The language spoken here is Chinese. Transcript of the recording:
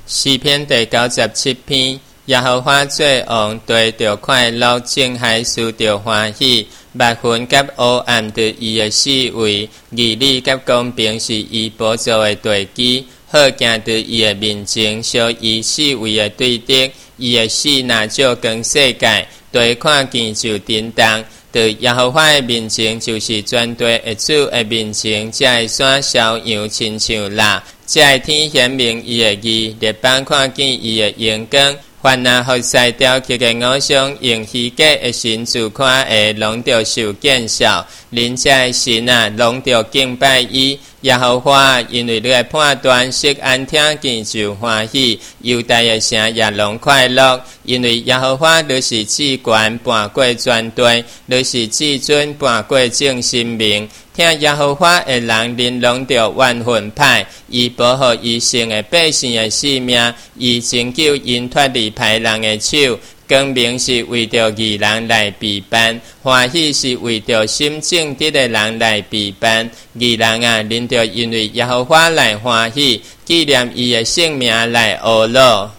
诗篇第97篇，耶和华做王，对着快乐，情海思着欢喜。目昏甲黑暗伫伊的四围，义理甲公平是伊宝座的地基。好行伫伊的面前，小伊四围的对敌。伊的死若照光世界，对看见就震动。在耶和华的面前，就是全地的主的面前，这的山逍遥亲像蜡，这的天显明伊的义，列邦看见伊的荣光。凡那服侍雕刻的偶像，用虚假的神自夸的，拢着受见笑。恁这的神啊，拢着敬拜伊。耶和华，因为你的判断，悉安听见就欢喜。犹大的城也拢快乐，因为耶和华你是至权，盘过全地，你是至尊，盘过正神明。听耶和华的人，恁拢着万分歹，伊保护伊圣的百姓的性命，伊拯救因脱离歹人的手。光明是为着义人来避办，欢喜是为着心正直的人来避办。义人啊，恁着因为耶和华来欢喜，纪念伊的圣名来学乐。